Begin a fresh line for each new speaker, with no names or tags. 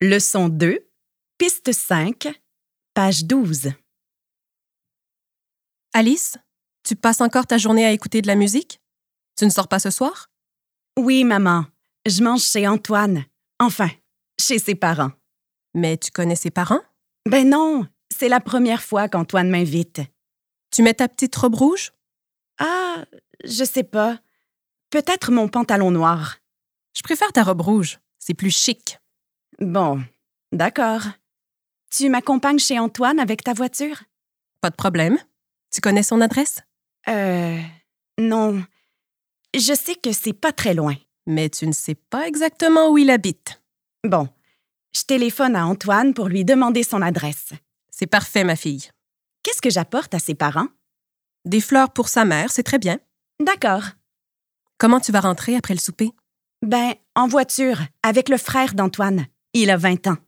Leçon 2, piste 5, page 12.
Alice, tu passes encore ta journée à écouter de la musique? Tu ne sors pas ce soir?
Oui, maman, je mange chez Antoine. Enfin, chez ses parents.
Mais tu connais ses parents?
Ben non, c'est la première fois qu'Antoine m'invite.
Tu mets ta petite robe rouge?
Ah, je sais pas. Peut-être mon pantalon noir.
Je préfère ta robe rouge. C'est plus chic.
Bon, d'accord. Tu m'accompagnes chez Antoine avec ta voiture?
Pas de problème. Tu connais son adresse?
Non. Je sais que c'est pas très loin.
Mais tu ne sais pas exactement où il habite.
Bon, je téléphone à Antoine pour lui demander son adresse.
C'est parfait, ma fille.
Qu'est-ce que j'apporte à ses parents?
Des fleurs pour sa mère, c'est très bien.
D'accord.
Comment tu vas rentrer après le souper?
Ben, en voiture, avec le frère d'Antoine. Il a 20 ans.